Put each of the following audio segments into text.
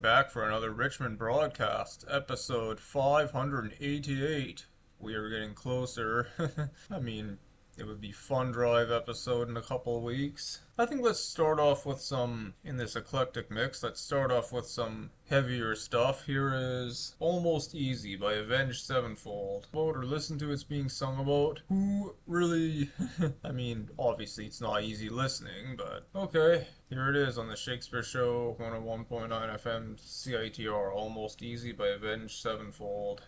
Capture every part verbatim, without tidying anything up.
Back for another Richmond broadcast, episode five hundred eighty-eight. We are getting closer. I mean, it would be Fun Drive episode in a couple of weeks. I think let's start off with some, in this eclectic mix, let's start off with some heavier stuff. Here is Almost Easy by Avenged Sevenfold. About or listen to it's being sung about. Who really, I mean, obviously it's not easy listening, but okay. Here it is on the Shakespeare Show, one oh one point nine F M C I T R, Almost Easy by Avenged Sevenfold.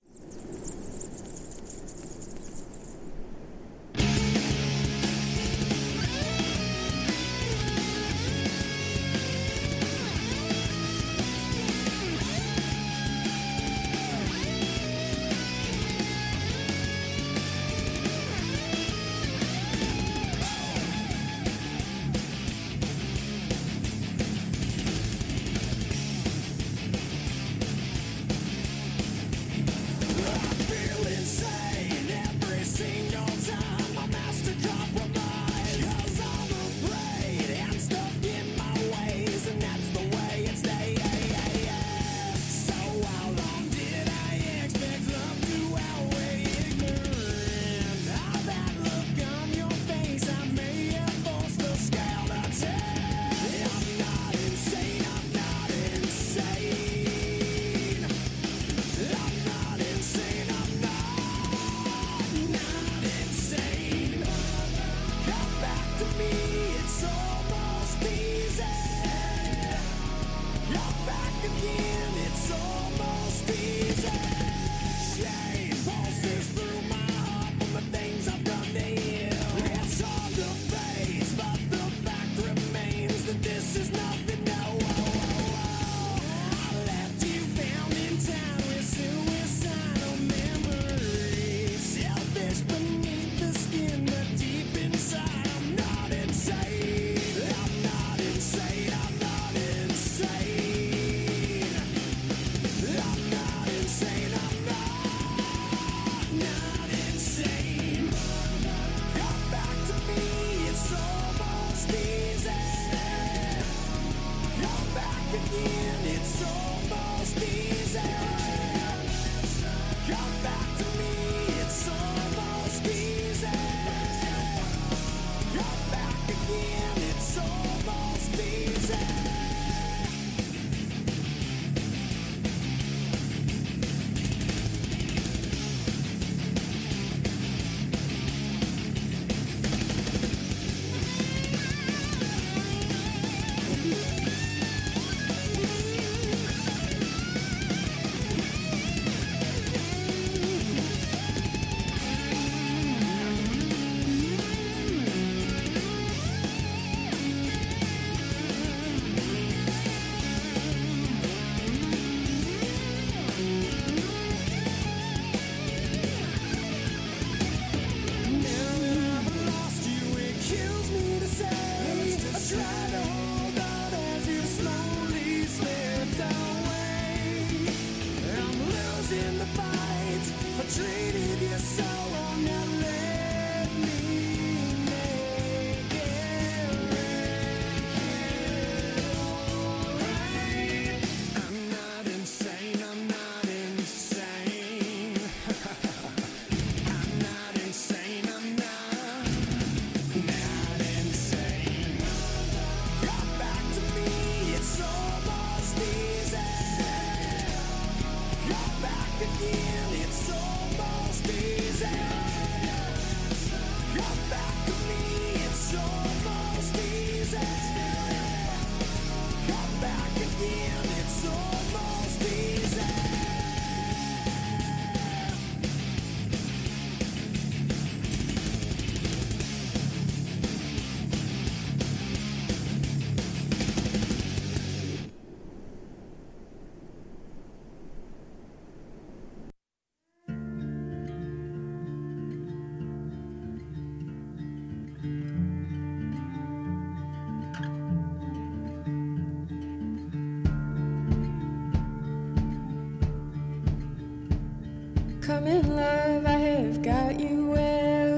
Come in, love, I have got you well.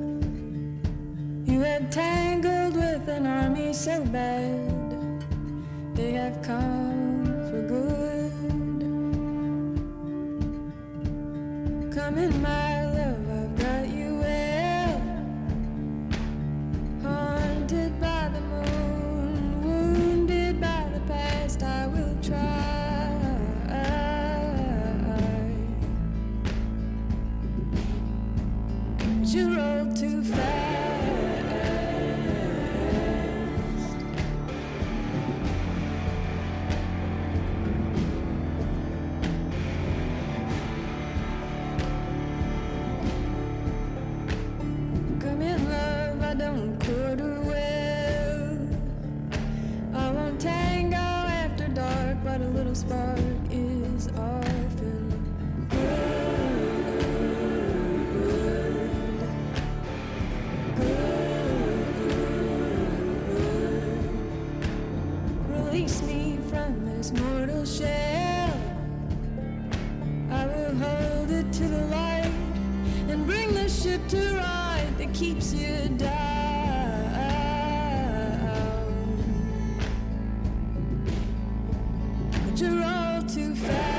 You had tangled with an army so bad. They have come for Come in, my love, I've got you well. Haunted by the moon, wounded by the past, I will try. But you roll too fast. Come in, love, I don't quarter well. I won't tango after dark, but a little spark is often good. Good. Release me from this mortal shell. I will hold it to the light and bring the ship to right that keeps you down. But you're all too fast.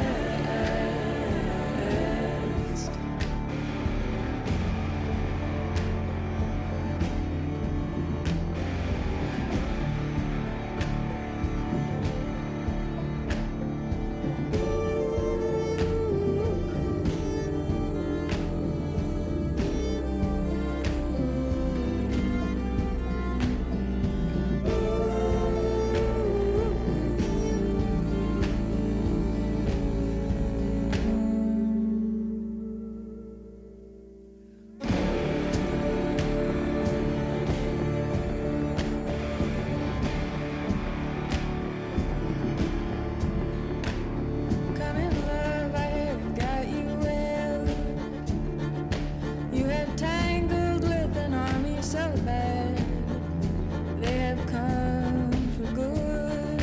Come in, love, I have got you well. You have tangled with an army so bad, they have come for good.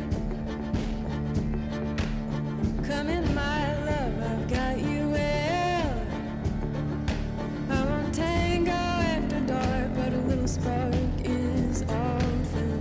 Come in, my love, I've got you well. I won't tango after dark, but a little spark is often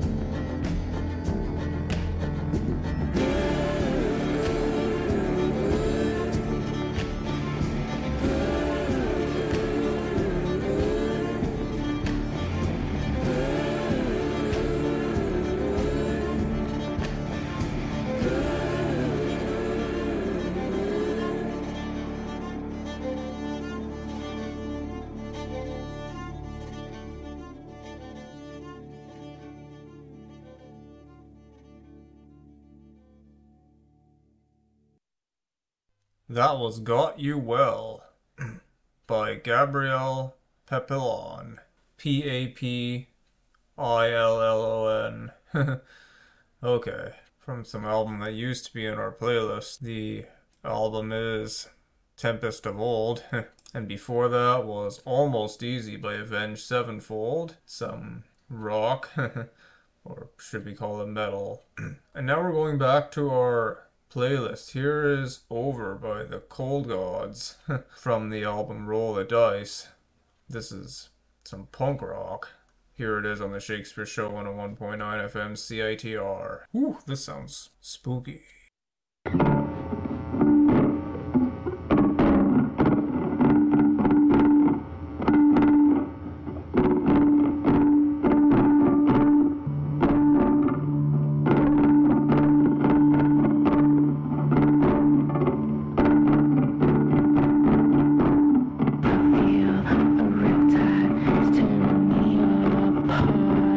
That was Got You Well by Gabrielle Papillon. P A P I L L O N. Okay. From some album that used to be in our playlist. The album is Tempest of Old. And before that was Almost Easy by Avenged Sevenfold. Some rock. Or should we call it metal. And now we're going back to our playlist. Here is Over by the Cold Gods from the album Roll the Dice. This is some punk rock. Here it is on the Shakespeare Show on a one point nine F M C I T R. Whew, this sounds spooky.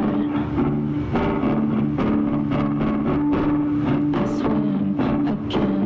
I swim again.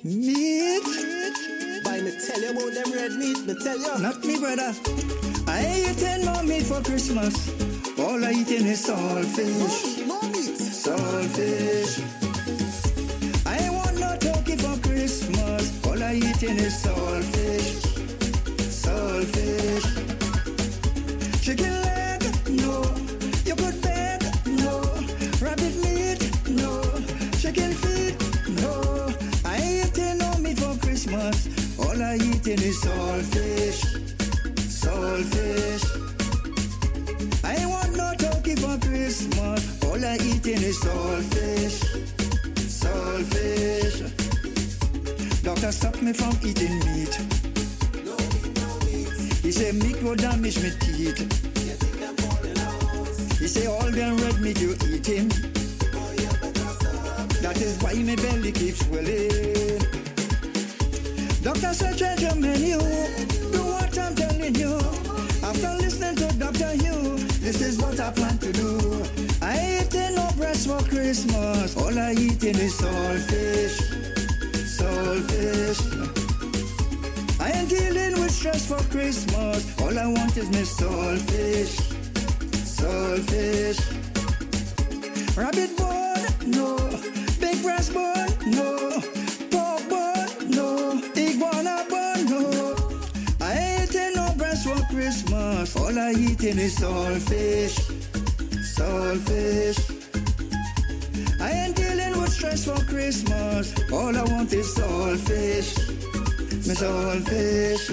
meat. Why me tell you about them red meat? Me tell you. Not me, brother. I ain't eating no meat for Christmas. All I eating is saltfish. No meat. Saltfish. I ain't want no turkey for Christmas. All I eating is saltfish. Saltfish. Chicken leg, no. You could beg, no. Rabbit meat, no. Chicken feet, no. I ain't eating no meat for Christmas. All I eating is saltfish. Saltfish. I ain't want no turkey for Christmas. All I eating is saltfish. Saltfish. Doctor stopped me from eating meat. No meat, no meat. He say meat will damage me teeth. You think them falling out? He say all them red meat you eating. Oh, you better stop. That is why my belly keeps swelling. Doctor said change your menu. Do what I'm telling you. After listening to Doctor Hugh, this is what I plan to do. I ain't eating no breast for Christmas. All I eating is saltfish. Saltfish. I ain't dealing with stress for Christmas. All I want is my saltfish. Saltfish. Rabbit bone, no. Big breast bone, no. Pork bone, no. Iguana bone, no. I ain't eating no breast for Christmas. All I eating is saltfish. Saltfish. I ain't dealing with stress for Christmas. All I want is saltfish. Me saltfish.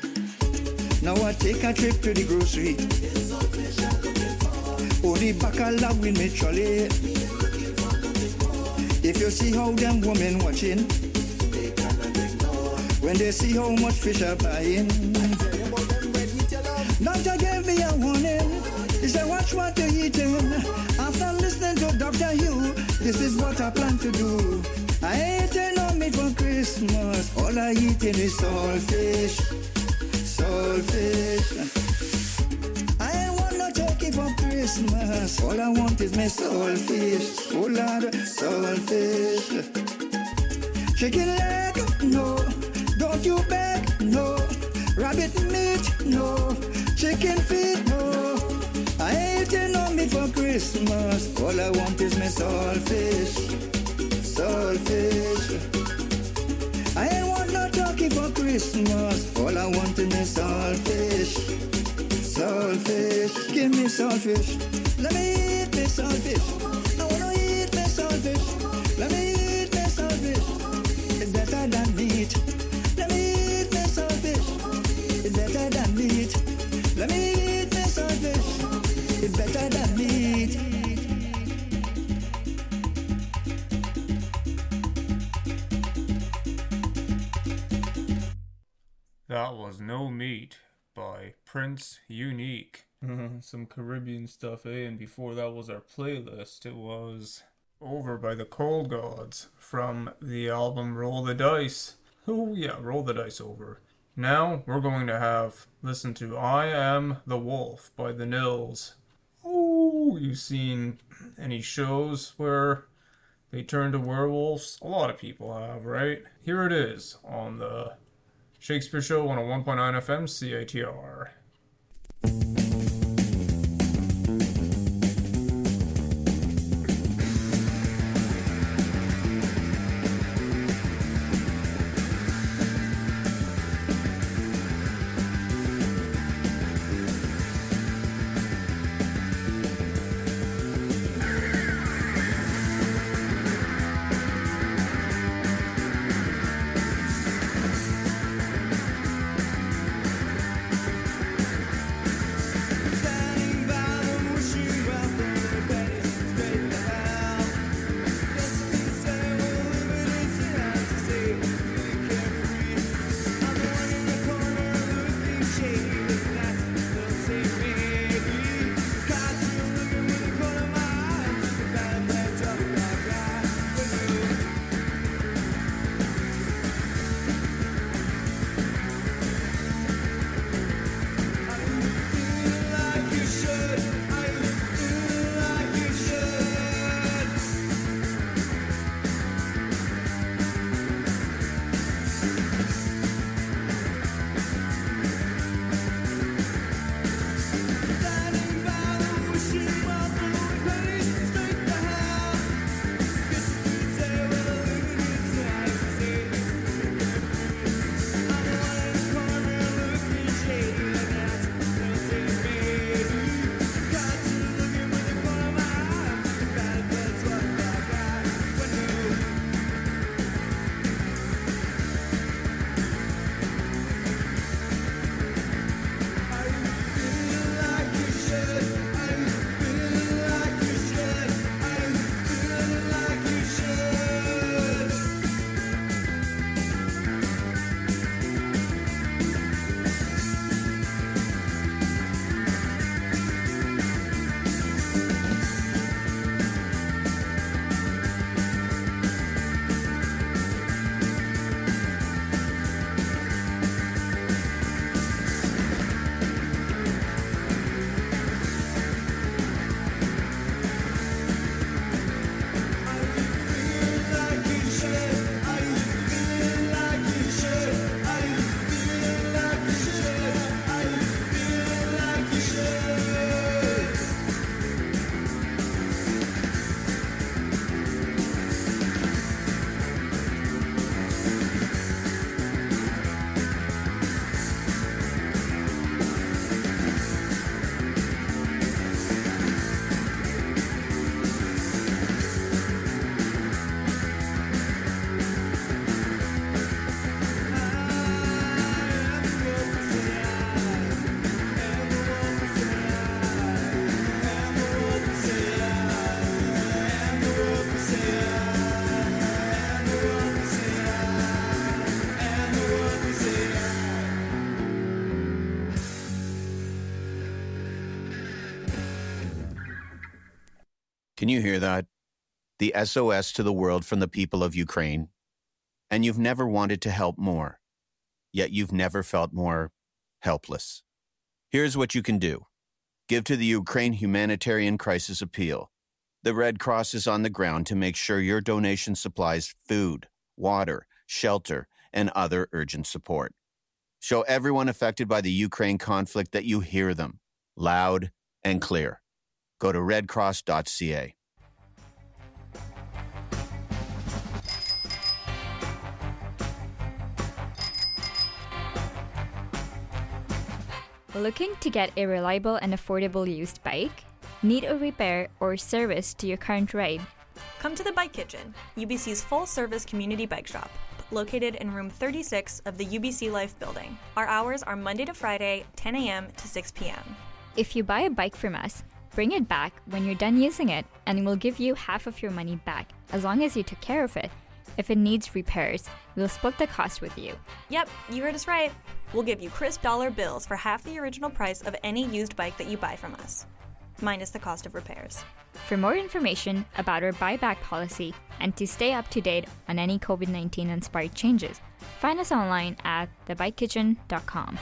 Now I take a trip to the grocery. It's saltfish I'm looking for. Oh, the bacala with me trolley. Me ain't looking for nothing more. If you see how them women watching, They cannot ignore. when they see how much fish are buying. Tell you about them red meat you love. Doctor gave me a warning. He said, watch what you're eating. After listening to Doctor Hugh, this is what I plan to do. I ain't eating no meat for Christmas. All I eating is saltfish. Saltfish. I ain't want no turkey for Christmas. All I want is my saltfish. Oh Lord, saltfish. Chicken leg, no. Don't you beg, no. Rabbit meat, no. Chicken feet, no. I ain't eating no meat for Christmas. All I want is my saltfish. Saltfish. I ain't want no turkey for Christmas. All I want is my saltfish. Saltfish. Give me saltfish. Let me eat my saltfish. I wanna eat my saltfish. Let me eat my saltfish. It's better than meat. Let me eat my saltfish. It's better than meat. Let me eat my saltfish. It's better than meat. That was No Meat by Prince Unique. Some Caribbean stuff, eh? And before that was our playlist. It was Over by the Cold Gods from the album Roll the Dice. Oh yeah, Roll the Dice Over. Now we're going to have listen to I Am the Wolf by the Nils. Oh, you've seen any shows where they turn to werewolves? A lot of people have, right? Here it is on the Shakespeare Show one oh one point nine F M C I T R. Can you hear that? The S O S to the world from the people of Ukraine. And you've never wanted to help more, yet you've never felt more helpless. Here's what you can do. Give to the Ukraine Humanitarian Crisis Appeal. The Red Cross is on the ground to make sure your donation supplies food, water, shelter, and other urgent support. Show everyone affected by the Ukraine conflict that you hear them, loud and clear. Go to red cross dot c a. Looking to get a reliable and affordable used bike? Need a repair or service to your current ride? Come to the Bike Kitchen, U B C's full-service community bike shop, located in room thirty-six of the U B C Life building. Our hours are Monday to Friday, ten a.m. to six p.m. If you buy a bike from us, bring it back when you're done using it and we'll give you half of your money back, as long as you took care of it. If it needs repairs, we'll split the cost with you. Yep, you heard us right. We'll give you crisp dollar bills for half the original price of any used bike that you buy from us, minus the cost of repairs. For more information about our buyback policy and to stay up to date on any COVID nineteen inspired changes, find us online at the bike kitchen dot com.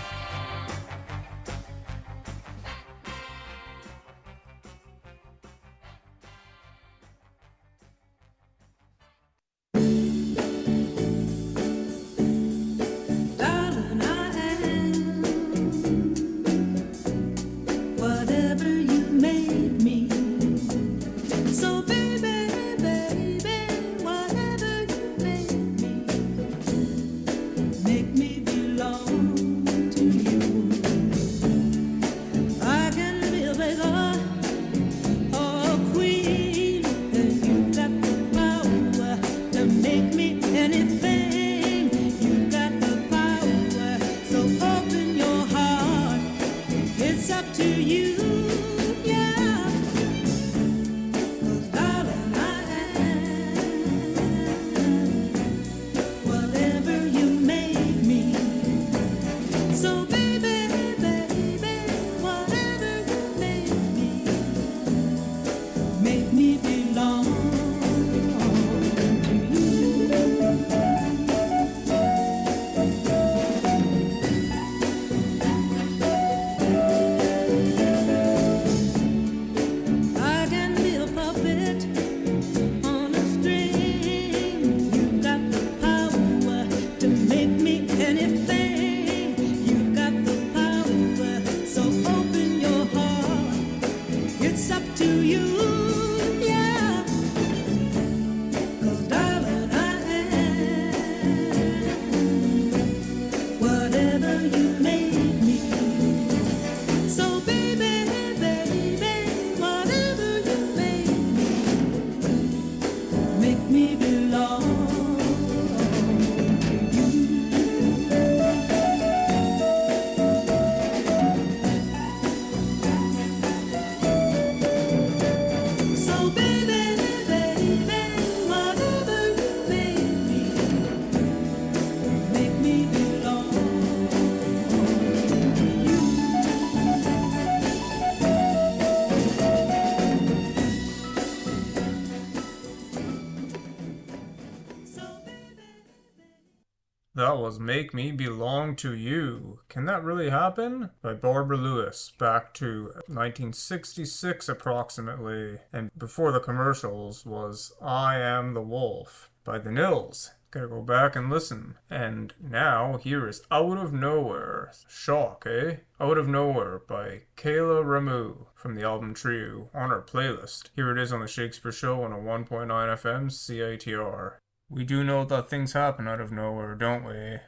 That was Make Me Belong to You. Can that really happen? By Barbara Lewis, back to nineteen sixty-six approximately. And before the commercials was I Am the Wolf by The Nils. Gotta go back and listen. And now here is Out of Nowhere. Shock, eh? Out of Nowhere by Kayla Ramu from the album Trio on our playlist. Here it is on the Shakespeare Show on a one point nine F M C I T R. We do know that things happen out of nowhere, don't we?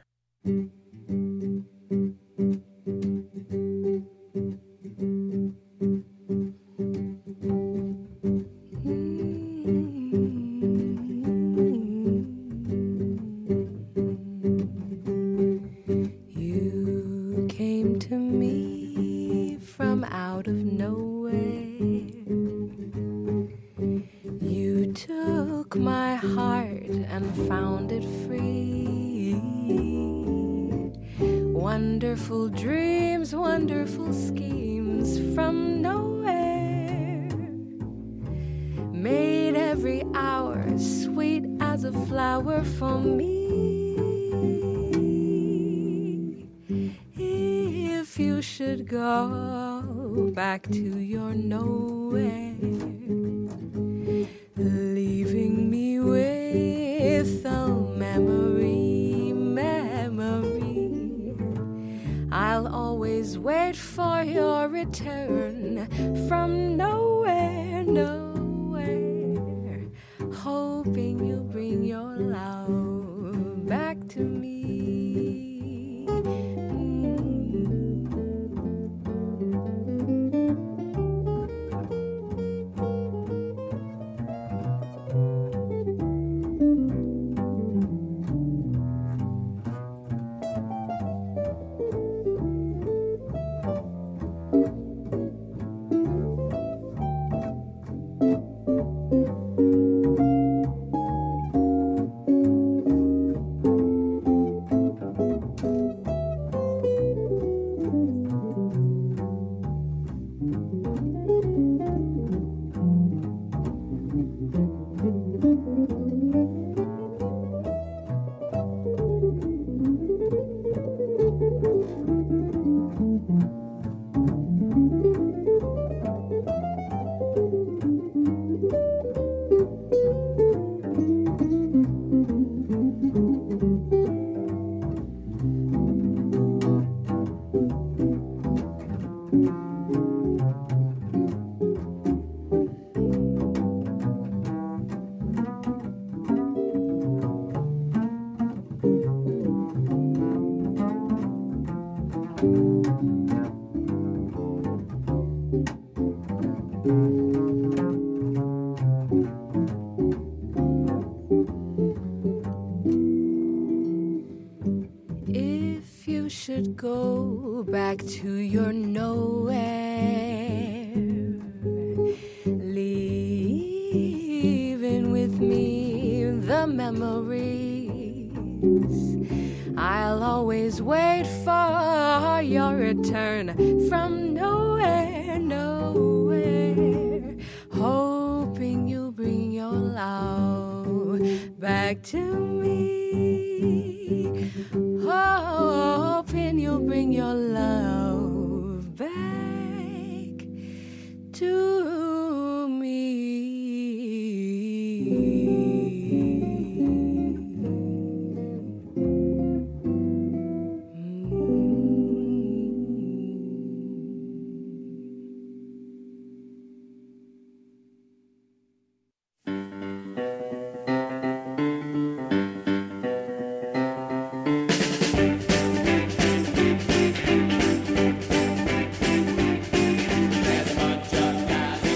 You came to me from out of nowhere. You took my heart and found it free. Wonderful dreams, wonderful schemes from nowhere. every hour, sweet as a flower for me. If you should go back to your nowhere, leaving me with a memory, memory, I'll always wait for your return from nowhere, nowhere, hoping you'll bring your love back to me. If you should go back to your nowhere, leaving with me the memories, I'll always wait for your return from nowhere, nowhere, hoping you'll bring your love back to me. Hoping you'll bring your love back to me. There's a bunch of guys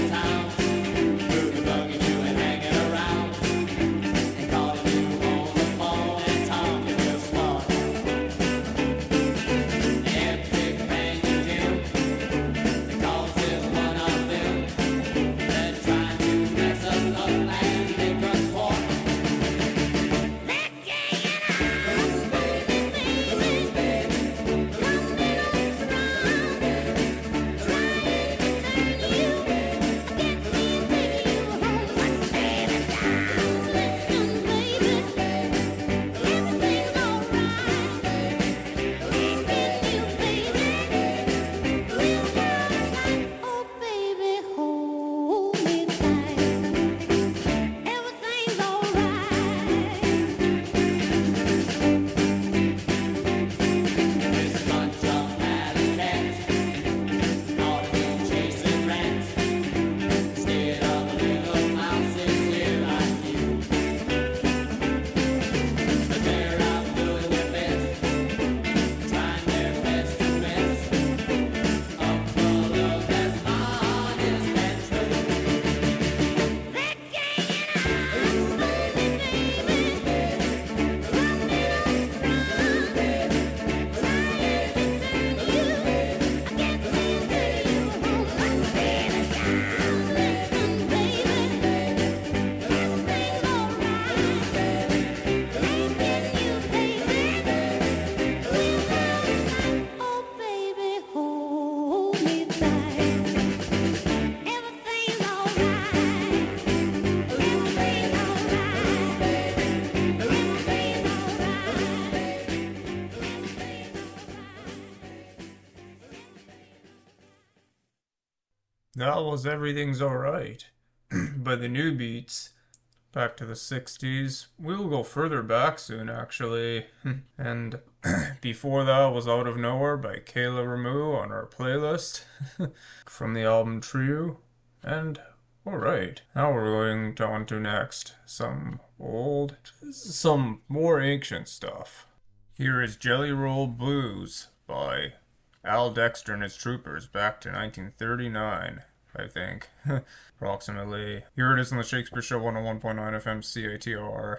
that was Everything's Alright by the New Beats. Back to the sixties. We'll go further back soon, actually. And before that was Out of Nowhere by Kayla Ramu on our playlist from the album Trio. And alright, now we're going to on to next some old, some more ancient stuff. Here is Jelly Roll Blues by Al Dexter and his Troopers back to nineteen thirty-nine, I think, approximately. Here it is on the Shakespeare Show one oh one point nine F M C A T O R.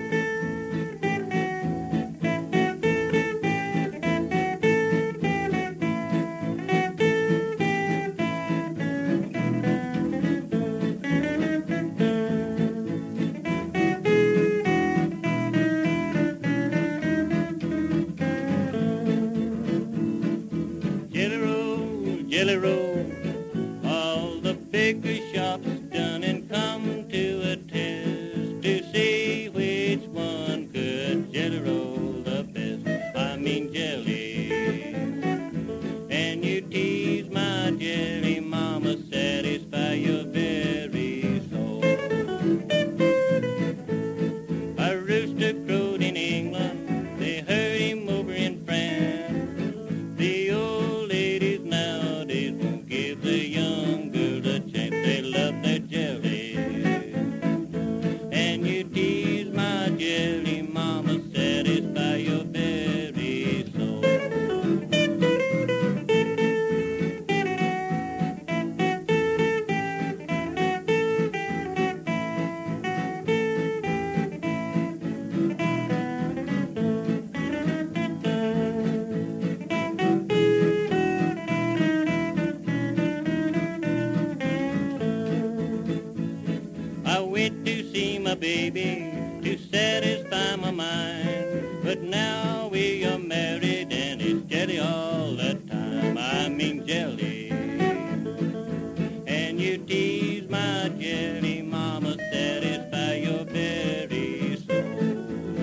Jelly roll, all the bakery shops done and come to a test to see which one could jelly roll the best. I mean jelly. And you tease my jelly, mama, satisfy your very soul. A rooster crowed in England, they heard him over in France. The old ladies nowadays won't give the young girls a chance. They love their jelly. And you tease my jelly, mama, satisfy your very soul. I went to see my baby to satisfy my mind, but now we are married and it's jelly all the time. I mean jelly. And you tease my jelly, mama, satisfy your very soul.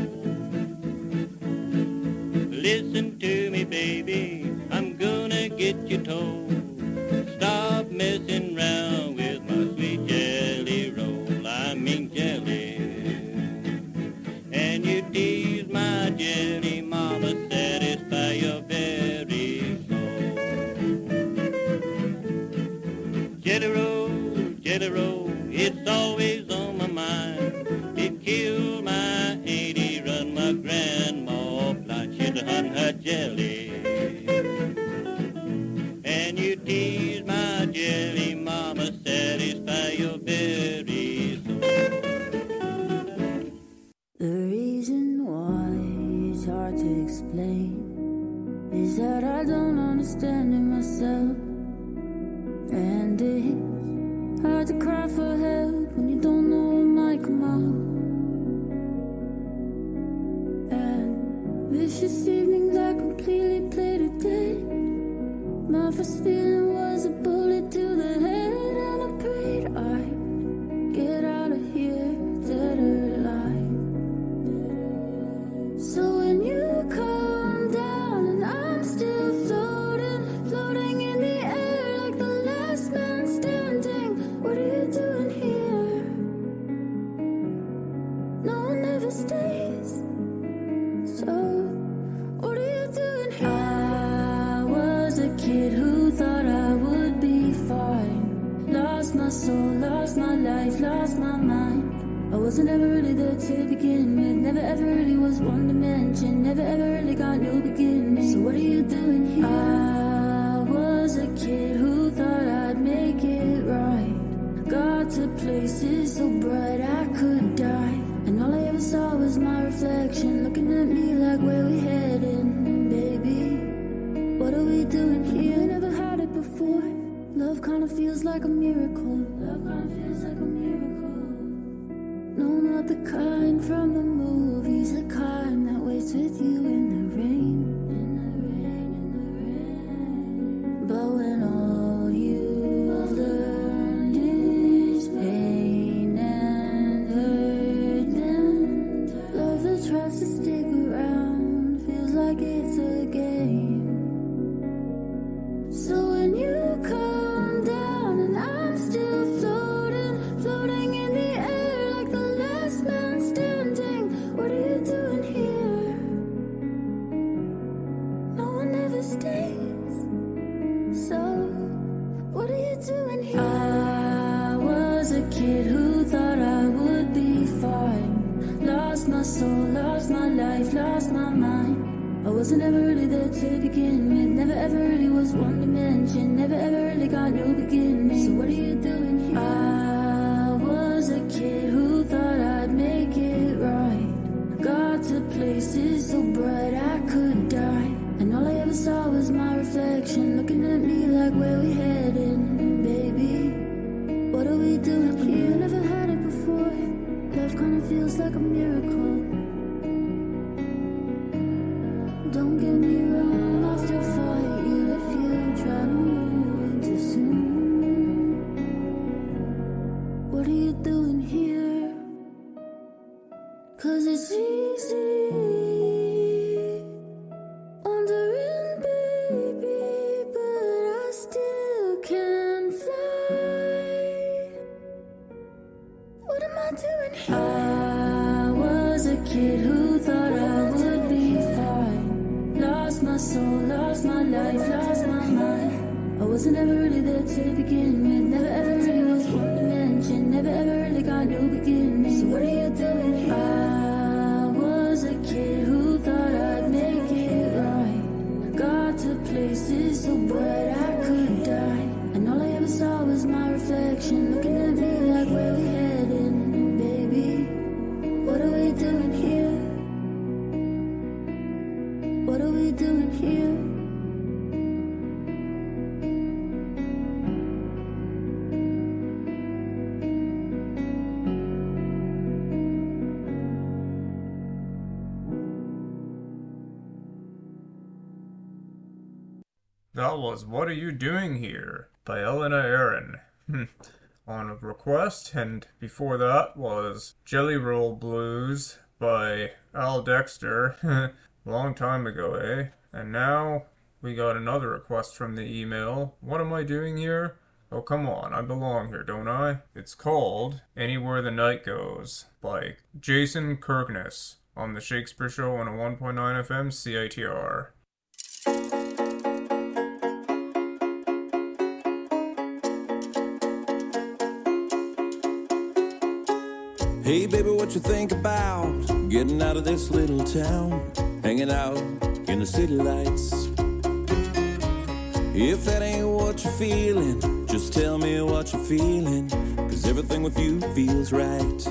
Listen to me, baby, I'm gonna get you told. Stop messing round with my sweet jelly roll. I mean jelly. And you tease my jelly, mama, satisfy your very soul. Jelly roll, jelly roll, it's always on my mind. It killed my auntie, run my grandma blind. She'd hunt her jelly. And you tease my jelly, mama, satisfy your very soul. The reason why it's hard to explain is that I don't understand it myself. And it's hard to cry for help when you don't know what might come out. And vicious evenings I completely played it dead. My first feeling was a bullet to the head, and I prayed I'd get out of here dead or alive. So when you come down and I'm still floating, floating in the air like the last man standing, what are you doing here? No one ever stays. So what are you doing here? I was a kid who thought I would be fine. Lost my soul, lost my life, lost my mind. I wasn't ever really there to begin with. Never ever really was one to mention. Never ever really got no beginning. So what are you doing here? I was a kid who thought I'd make it right. Got to places so bright I could die. And all I ever saw was my reflection looking at me like, where we heading, baby? What are we doing here? Never had it before. Love kinda feels like a miracle. Love kinda feels like a miracle. No, not the kind from the movies, the kind that waits with you in the rain. In the rain, in the rain. But when all you've learned is pain and hurt, then love that tries to stick around feels like it's a game. So when you come down and I wasn't ever really there to begin with. Never ever really was one dimension. Never ever really got no beginning. So what are you doing here? I was a kid who thought I'd make it right. Got to places so bright I could die. And all I ever saw was my reflection looking at me like, where we heading, baby? What are we doing here? Never had it before. Life kinda feels like a miracle. Don't get me wrong, I'll still fight you if you try to move too soon. What are you doing here? Cause it's easy wondering, baby, but I still can't fly. What am I doing here? I was a kid who thought I would be fine. Lost my soul, lost my life, lost my mind. I wasn't ever really there to begin with. Never ever really was one dimension. Never ever really got no beginning. So what are you doing here? I was a kid who thought I'd make it right. Got to places so bright I could die. And all I ever saw was my reflection looking at me like, where we heading, baby? What are we doing here? What are we doing here? That was What Are You Doing Here by Elena Aaron. On a request, and before that was Jelly Roll Blues by Al Dexter. Long time ago, eh? And now we got another request from the email. What am I doing here? Oh, come on, I belong here, don't I? It's called Anywhere the Night Goes by Jason Kirkness on the Shakespeare Show on a one point nine F M C I T R. Hey baby, what you think about getting out of this little town, hanging out in the city lights? If that ain't what you're feeling, just tell me what you're feeling, 'cause everything with you feels right.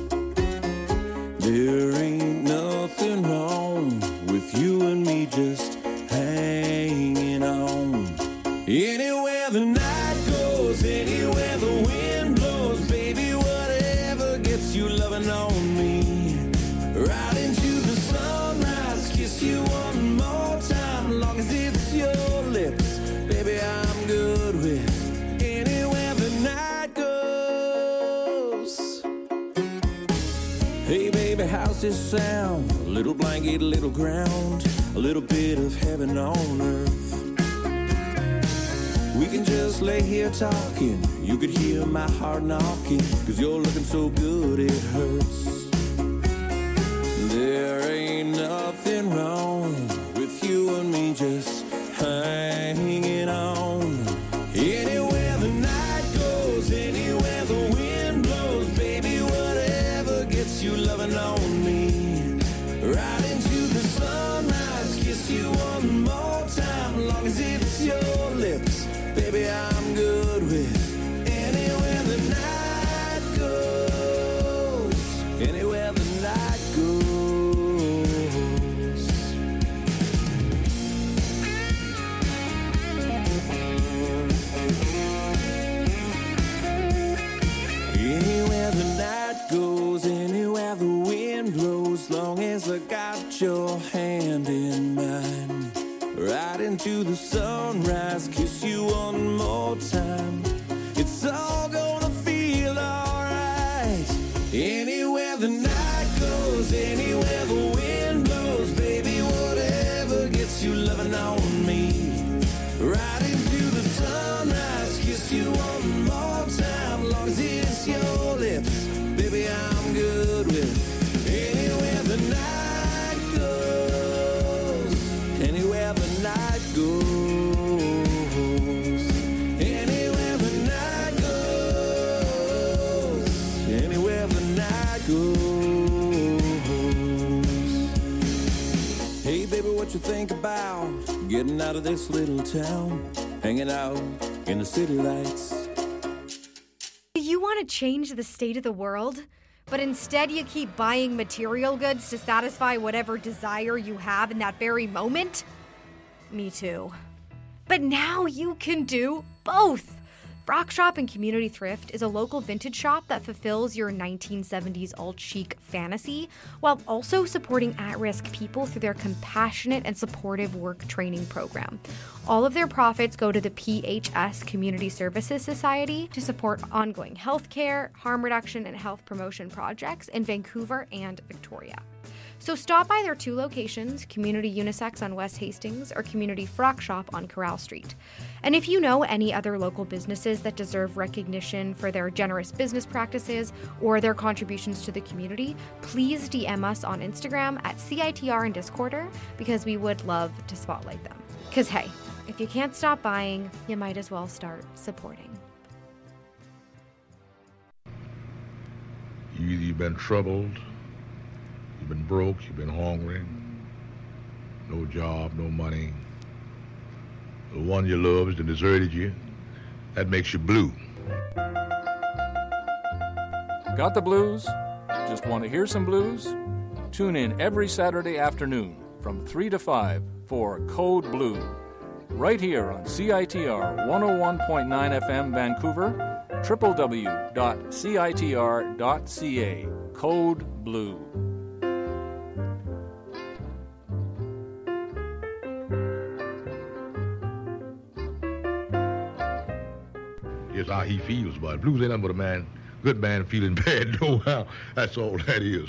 There ain't nothing wrong with you and me just hanging on. Anywhere the night goes, anywhere the wind blows, baby, whatever gets you loving on me. Right into the sunrise, kiss you one more time, long as it's your lips, baby, I'm good with anywhere the night goes. Hey baby, how's this sound? A little blanket, a little ground, a little bit of heaven on earth. We can just lay here talking, you could hear my heart knocking, 'cause you're looking so good it hurts. There ain't nothing wrong with you and me just hanging on. Anywhere the night goes, anywhere the wind blows, baby, whatever gets you loving on me. Right into the sunrise, kiss you one more time, long as it's your lips, baby, I'm good with anywhere the night goes, anywhere the night goes. Anywhere the night goes, anywhere the wind blows, long as I got your hand in mine. Right into the sunrise, kiss you one more time, it's all gonna feel alright. Anywhere the night goes, anywhere the wind blows, baby, whatever gets you loving on me. Right into the sunrise, kiss you one more time, long as it's your lips, baby, I'm good with anywhere the night goes, anywhere the night goes, anywhere the night goes, anywhere the night goes. Hey baby, what you think getting out of this little town, hanging out in the city lights. You want to change the state of the world, but instead you keep buying material goods to satisfy whatever desire you have in that very moment? Me too. But now you can do both. Frock Shop and Community Thrift is a local vintage shop that fulfills your nineteen seventies alt-chic fantasy while also supporting at-risk people through their compassionate and supportive work training program. All of their profits go to the P H S Community Services Society to support ongoing healthcare, harm reduction, and health promotion projects in Vancouver and Victoria. So stop by their two locations, Community Unisex on West Hastings or Community Frock Shop on Corral Street. And if you know any other local businesses that deserve recognition for their generous business practices or their contributions to the community, please D M us on Instagram at C I T R and Discorder because we would love to spotlight them. Because hey, if you can't stop buying, you might as well start supporting. You either you've been troubled, you've been broke, you've been hungry, no job, no money. The one you love has deserted you. That makes you blue. Got the blues? Just want to hear some blues? Tune in every Saturday afternoon from three to five for Code Blue. Right here on C I T R one oh one point nine F M Vancouver, w w w dot c i t r dot c a. Code Blue. Just how he feels about it. Blues ain't nothing but a man, good man feeling bad, no how. That's all that is.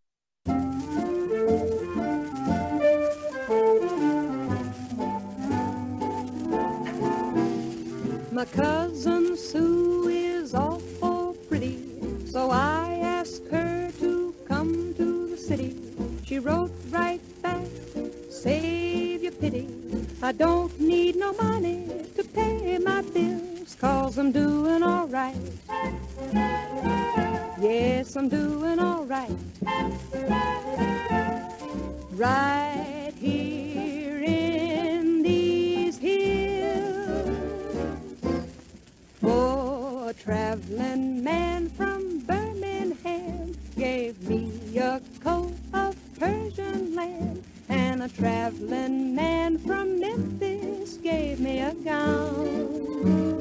My cousin Sue is awful pretty, so I asked her to come to the city. She wrote right back, save your pity. I don't need no money to pay my bills, 'cause I'm doing all right. Yes, I'm doing all right. Right here in these hills. Oh, a traveling man from Birmingham gave me a coat of Persian land, and a traveling man from Memphis gave me a gown,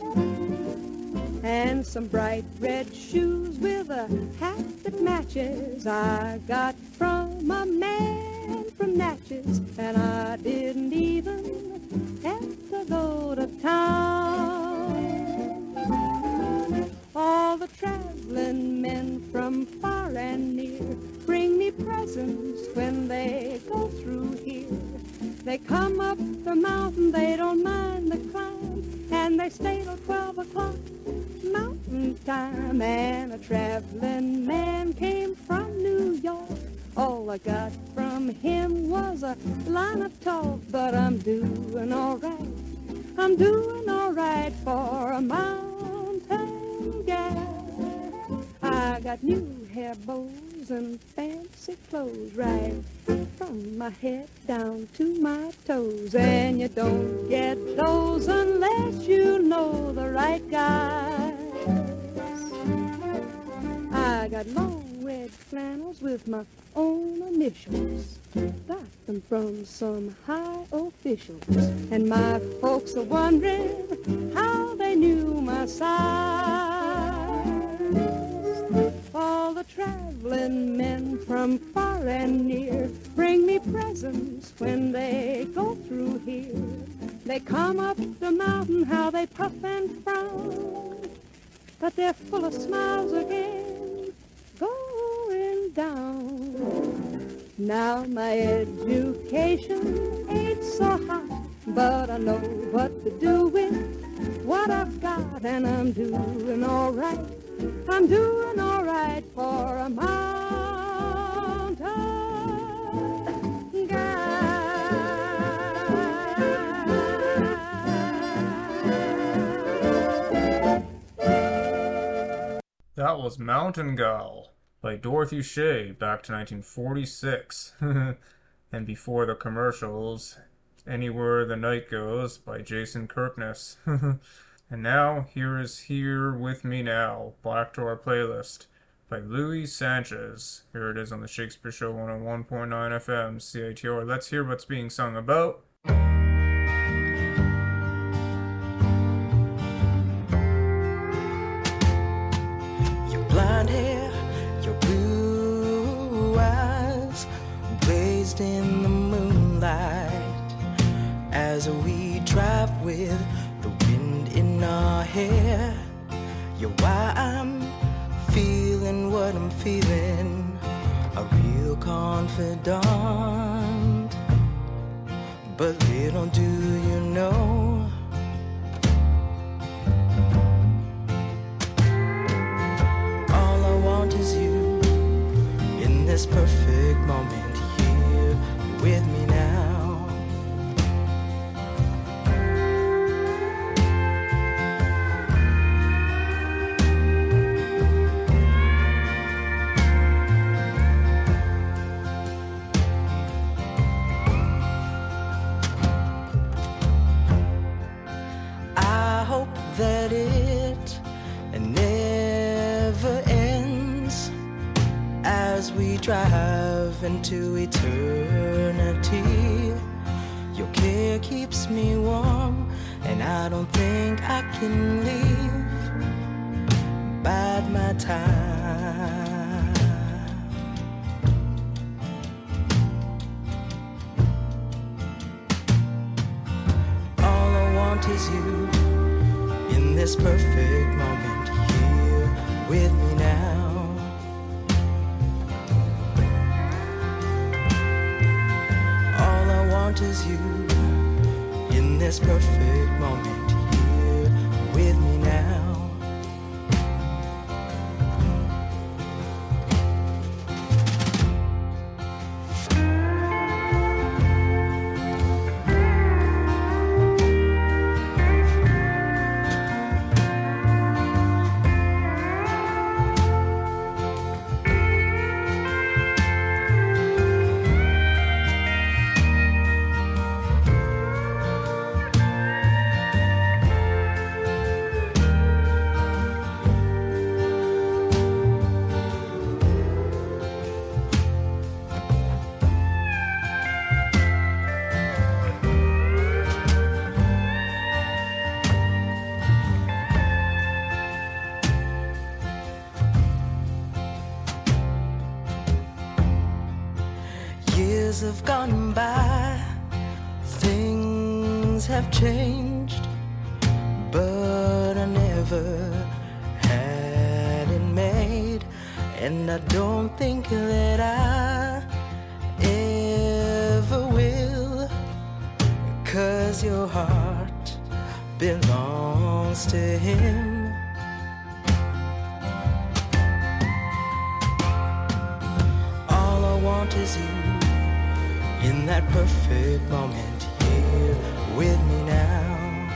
and some bright red shoes with a hat that matches I got from a man from Natchez, and I didn't even have to go to town. All the traveling men from far and near bring me presents when they go through here. They come up the mountain, they don't mind the climb, and they stay till twelve o'clock mountain time. And a traveling man came from New York. All I got from him was a line of talk, but I'm doing all right. I'm doing all right for a mountain gal. I got new hair bows and fancy clothes right from my head down to my toes, and you don't get those unless you know the right guys. I got long red flannels with my own initials, got them from some high officials, and my folks are wondering how they knew my size. All the traveling men from far and near bring me presents when they go through here. They come up the mountain, how they puff and frown, but they're full of smiles again, going down. Now my education ain't so high, but I know what to do with what I've got, and I'm doing all right. I'm doing all right for a mountain guy. That was Mountain Gal by Dorothy Shea back to nineteen forty-six. And before the commercials, Anywhere the Night Goes by Jason Kirkness. And now, here is Here With Me Now, Black to Our Playlist, by Luis Sanchez. Here it is on the Shakespeare Show one oh one point nine F M, C I T R. Let's hear what's being sung about. Your blonde hair, your blue eyes, blazed in the moonlight as we drive with the wind in our hair. You're why I'm feeling what I'm feeling, a real confidant. But little do you know, all I want is you in this perfect moment here with me now. That it never ends as we drive into eternity. Your care keeps me warm, and I don't think I can leave. Bide my time. All I want is you in this perfect moment here with me now. All I want is you in this perfect moment here with me now. Years have gone by, things have changed, but I never had it made, and I don't think that I ever will, 'cause your heart belongs to him. All I want is you in that perfect moment here with me now.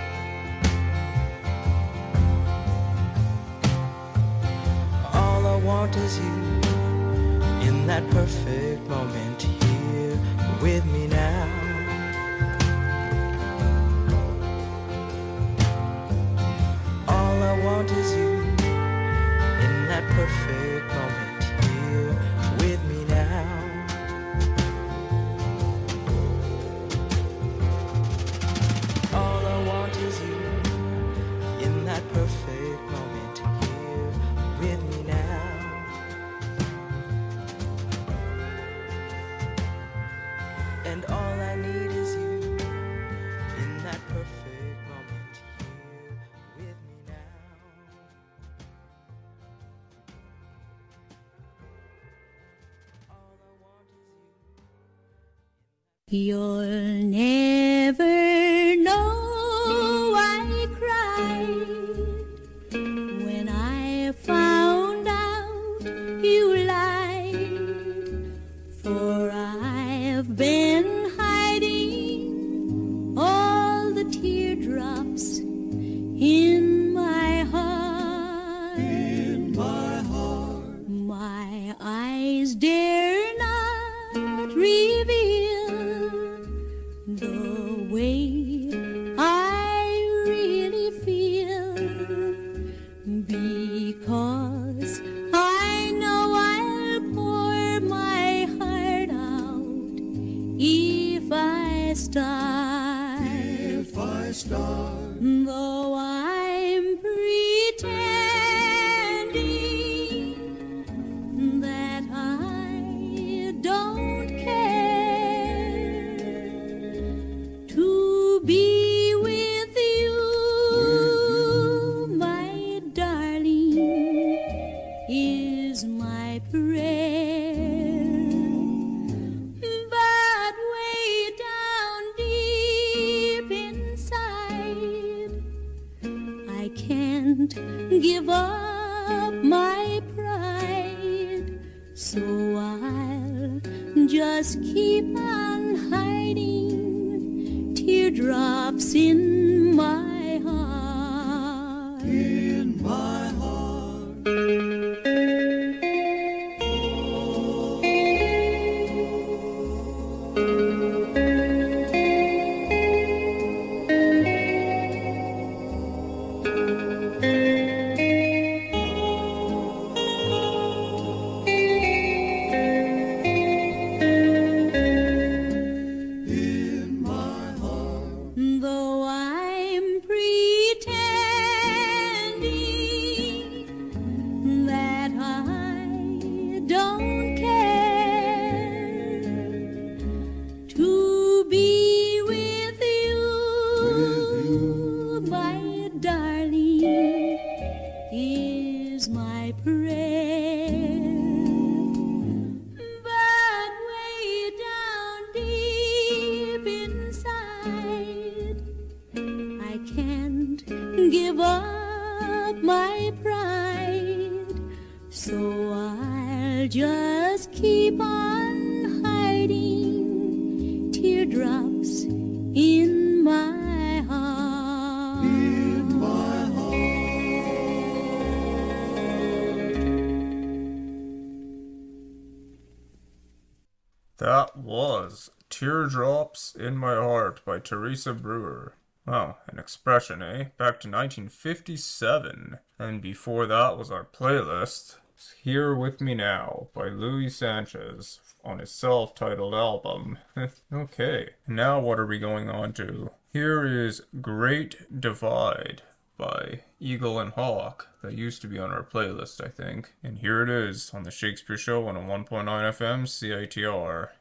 All I want is you in that perfect moment here with me now. All I want is you in that perfect moment here with me now. Perfect moment here with me now. And all I need is you in that perfect moment here with me now. All I want is you. You'll never know I cried when I found out you lied, for I've been hiding all the teardrops in my heart. In my heart, my eyes dare not reveal the Though I'm pretending that I don't care to be with you, my darling, is my prayer. But way down deep inside, I can't give up my pride, so I'll just keep on hiding teardrops in my heart. In my heart. Though I'm pretending that I don't care to be with you, my darling, is my prayer. But way down deep inside, I can't give up my pride, so I'll just keep on hiding teardrops in my heart. In my That was Teardrops in My Heart by Teresa Brewer. Wow, an expression, eh? Back to nineteen fifty-seven. And before that was our playlist, Here With Me Now by Louis Sanchez on his self-titled album. Okay, now what are we going on to? Here is Great Divide by Eagle and Hawk. That used to be on our playlist, I think. And here it is on the Shakespeare Show on a one point nine F M C I T R.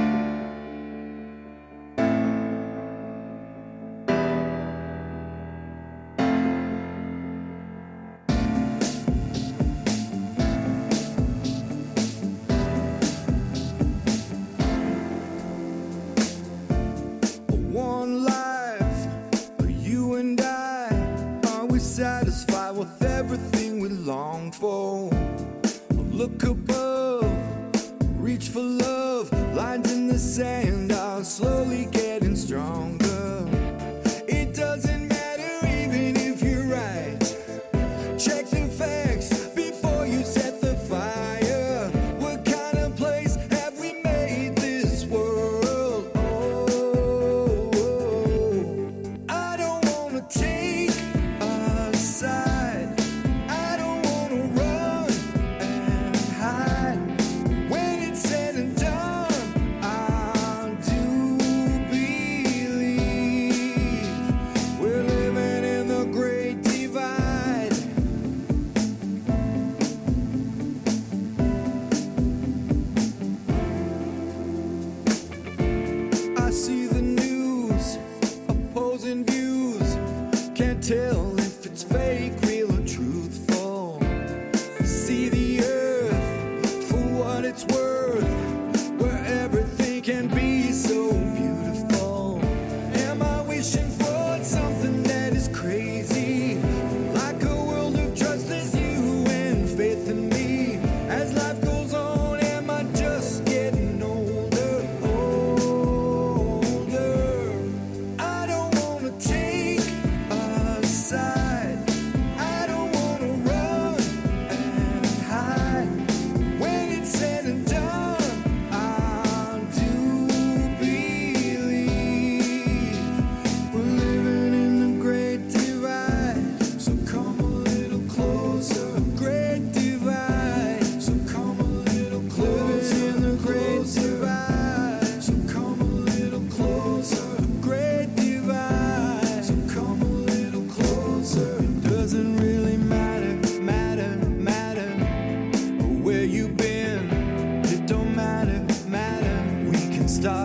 One life, you and I, are we satisfied with everything we long for? Look above, reach for love, lines in the sand are slowly getting stronger. It doesn't matter even if you're right. Check the facts before you set the fire. What kind of place have we made this world? I don't wanna take a side. I don't wanna run and hide. When it's said and done, I do believe we're living in the Great Divide. I see the news, opposing views. Can't tell if it's fake, real, or truthful. See the earth for what it's worth, where everything can be so beautiful. Am I wishing for something that is crazy? Like a world of trust, there's you and faith in me. As life goes on, am I just getting older, older? I don't wanna take a side. I don't wanna run and hide. When it's said and done,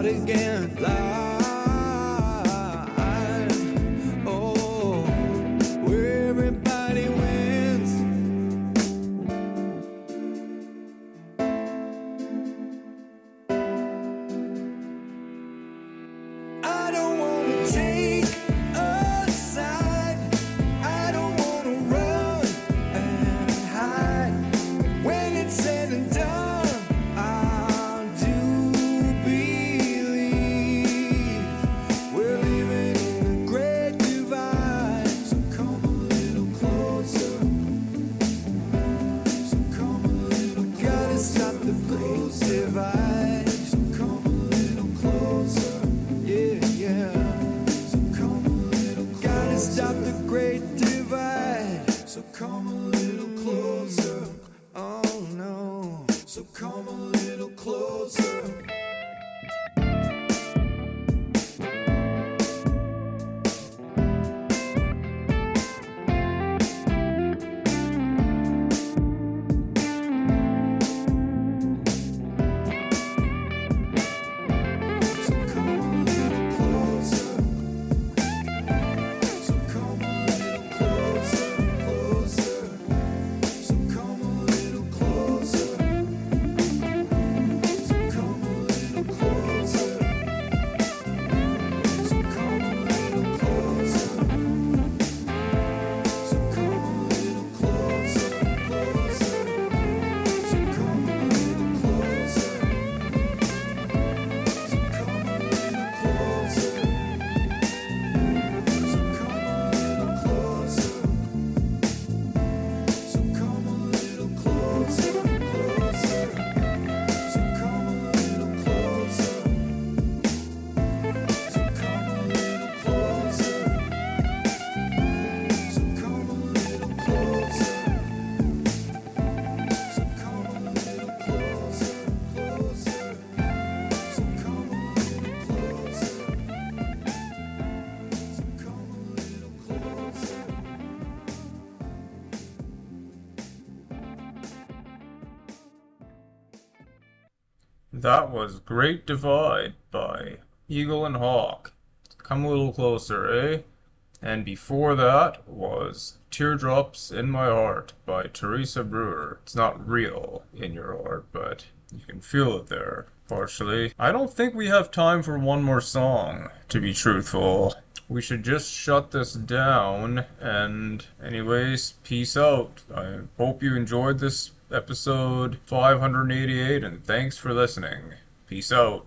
again. Live, oh, where everybody wins. I don't wanna take a side. I don't wanna run and hide. When it's said and done, I do believe we're living in a great divide. So come a little closer. So come a little closer. Gotta stop the great divide. So come a little closer. Yeah, yeah. So come a little closer. Gotta stop the great divide. So come a little closer. Oh no. So come a little closer. That was Great Divide by Eagle and Hawk. Come a little closer, eh? And before that was Teardrops in My Heart by Teresa Brewer. It's not real in your heart, but you can feel it there, partially. I don't think we have time for one more song, to be truthful. We should just shut this down, and anyways, peace out. I hope you enjoyed this episode five hundred eighty-eight, and thanks for listening. Peace out.